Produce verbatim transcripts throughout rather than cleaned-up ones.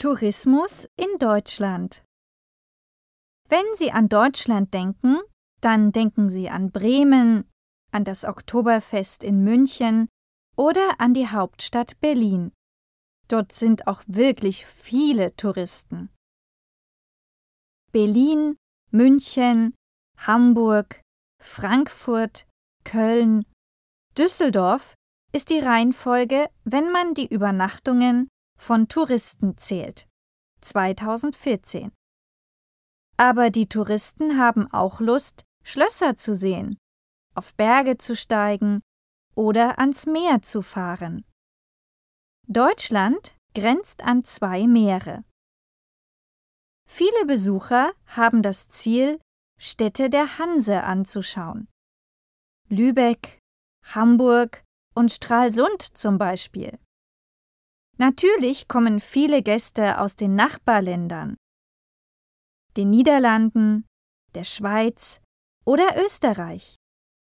Tourismus in Deutschland. Wenn Sie an Deutschland denken, dann denken Sie an Bremen, an das Oktoberfest in München oder an die Hauptstadt Berlin. Dort sind auch wirklich viele Touristen. Berlin, München, Hamburg, Frankfurt, Köln, Düsseldorf ist die Reihenfolge, wenn man die Übernachtungen von Touristen zählt. zweitausendvierzehn. Aber die Touristen haben auch Lust, Schlösser zu sehen, auf Berge zu steigen oder ans Meer zu fahren. Deutschland grenzt an zwei Meere. Viele Besucher haben das Ziel, Städte der Hanse anzuschauen. Lübeck, Hamburg und Stralsund zum Beispiel. Natürlich kommen viele Gäste aus den Nachbarländern, den Niederlanden, der Schweiz oder Österreich.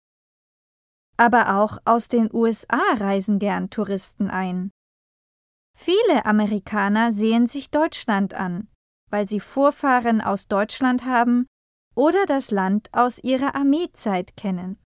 Aber auch aus den U S A reisen gern Touristen ein. Viele Amerikaner sehen sich Deutschland an, weil sie Vorfahren aus Deutschland haben oder das Land aus ihrer Armeezeit kennen.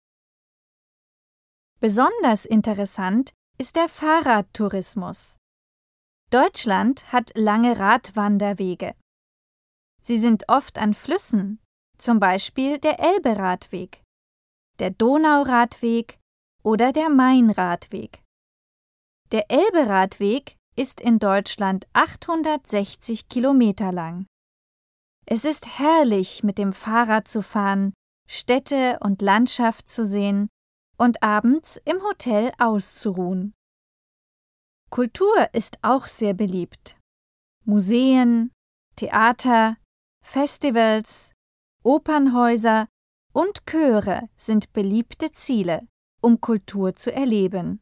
Besonders interessant ist der Fahrradtourismus. Deutschland hat lange Radwanderwege. Sie sind oft an Flüssen, zum Beispiel der Elbe-Radweg, der Donauradweg oder der Main-Radweg. Der Elbe-Radweg ist in Deutschland achthundertsechzig Kilometer lang. Es ist herrlich, mit dem Fahrrad zu fahren, Städte und Landschaft zu sehen und abends im Hotel auszuruhen. Kultur ist auch sehr beliebt. Museen, Theater, Festivals, Opernhäuser und Chöre sind beliebte Ziele, um Kultur zu erleben.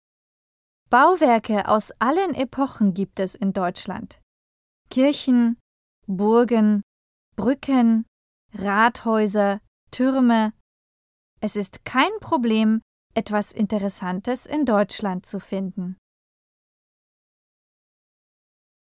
Bauwerke aus allen Epochen gibt es in Deutschland. Kirchen, Burgen, Brücken, Rathäuser, Türme. Es ist kein Problem, etwas Interessantes in Deutschland zu finden.